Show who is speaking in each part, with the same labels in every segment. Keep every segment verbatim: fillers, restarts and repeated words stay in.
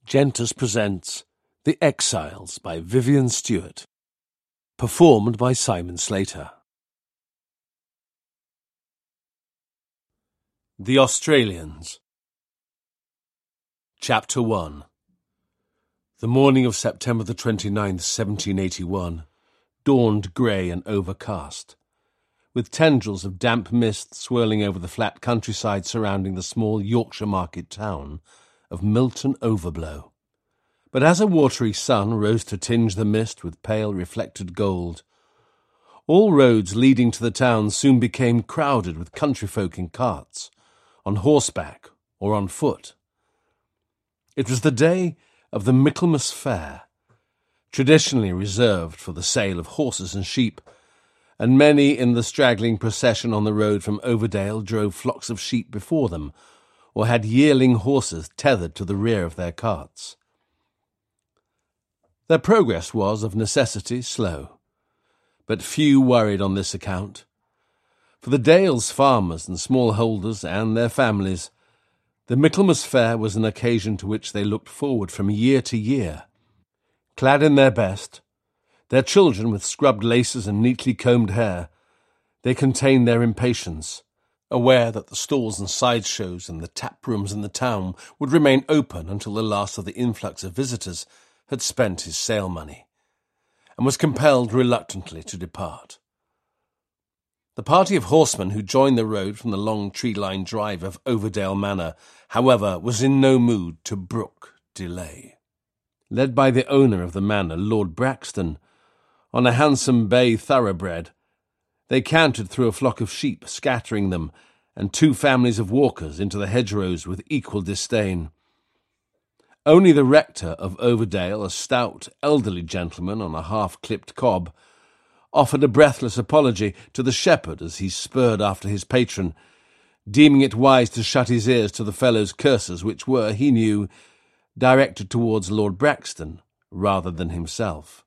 Speaker 1: Gentus presents The Exiles by Vivian Stewart, performed by Simon Slater. The Australians. Chapter one. The morning of September the twenty-ninth, seventeen eighty-one, dawned grey and overcast, with tendrils of damp mist swirling over the flat countryside surrounding the small Yorkshire market town of Milton Overblow. But as a watery sun rose to tinge the mist with pale reflected gold, all roads leading to the town soon became crowded with country folk in carts, on horseback or on foot. It was the day of the Michaelmas Fair, traditionally reserved for the sale of horses and sheep, and many in the straggling procession on the road from Overdale drove flocks of sheep before them, or had yearling horses tethered to the rear of their carts. Their progress was, of necessity, slow, but few worried on this account. For the Dales farmers and smallholders and their families, the Michaelmas Fair was an occasion to which they looked forward from year to year. Clad in their best, their children with scrubbed laces and neatly combed hair, they contained their impatience, aware that the stalls and sideshows and the tap rooms in the town would remain open until the last of the influx of visitors had spent his sale money, and was compelled reluctantly to depart. The party of horsemen who joined the road from the long tree-lined drive of Overdale Manor, however, was in no mood to brook delay. Led by the owner of the manor, Lord Braxton, on a handsome bay thoroughbred, they cantered through a flock of sheep, scattering them, and two families of walkers into the hedgerows with equal disdain. Only the rector of Overdale, a stout, elderly gentleman on a half-clipped cob, offered a breathless apology to the shepherd as he spurred after his patron, deeming it wise to shut his ears to the fellow's curses, which were, he knew, directed towards Lord Braxton rather than himself.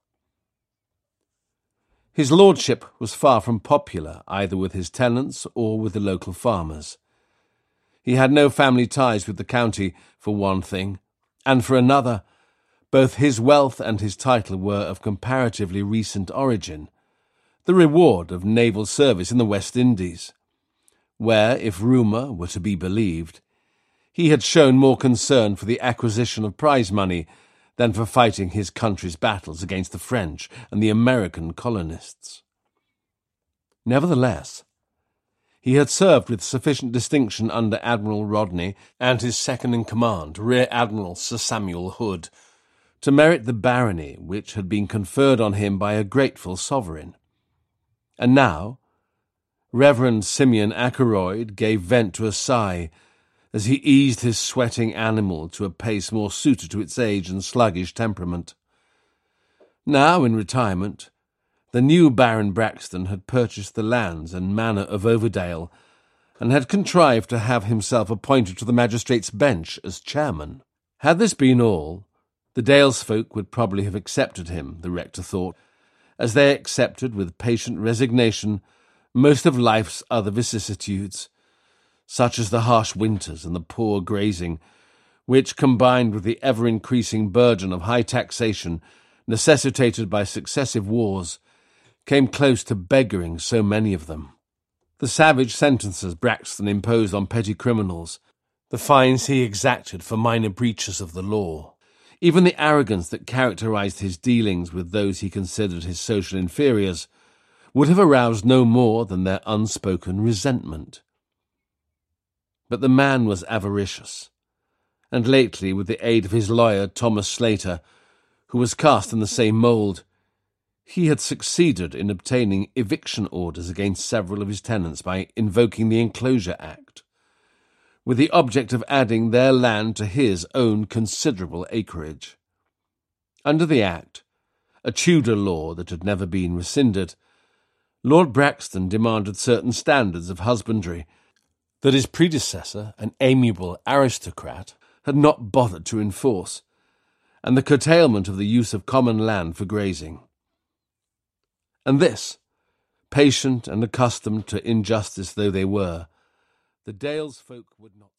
Speaker 1: His lordship was far from popular, either with his tenants or with the local farmers. He had no family ties with the county, for one thing, and for another, both his wealth and his title were of comparatively recent origin, the reward of naval service in the West Indies, where, if rumour were to be believed, he had shown more concern for the acquisition of prize money than for fighting his country's battles against the French and the American colonists. Nevertheless, he had served with sufficient distinction under Admiral Rodney and his second-in-command, Rear Admiral Sir Samuel Hood, to merit the barony which had been conferred on him by a grateful sovereign. And now, Reverend Simeon Ackroyd gave vent to a sigh as he eased his sweating animal to a pace more suited to its age and sluggish temperament. Now, in retirement, the new Baron Braxton had purchased the lands and manor of Overdale, and had contrived to have himself appointed to the magistrate's bench as chairman. Had this been all, the Dales folk would probably have accepted him, the rector thought, as they accepted with patient resignation most of life's other vicissitudes, such as the harsh winters and the poor grazing, which, combined with the ever-increasing burden of high taxation necessitated by successive wars, came close to beggaring so many of them. The savage sentences Braxton imposed on petty criminals, the fines he exacted for minor breaches of the law, even the arrogance that characterized his dealings with those he considered his social inferiors, would have aroused no more than their unspoken resentment. But the man was avaricious, and lately, with the aid of his lawyer Thomas Slater, who was cast in the same mould, he had succeeded in obtaining eviction orders against several of his tenants by invoking the Enclosure Act, with the object of adding their land to his own considerable acreage. Under the Act, a Tudor law that had never been rescinded, Lord Braxton demanded certain standards of husbandry that his predecessor, an amiable aristocrat, had not bothered to enforce, and the curtailment of the use of common land for grazing. And this, patient and accustomed to injustice though they were, the Dales folk would not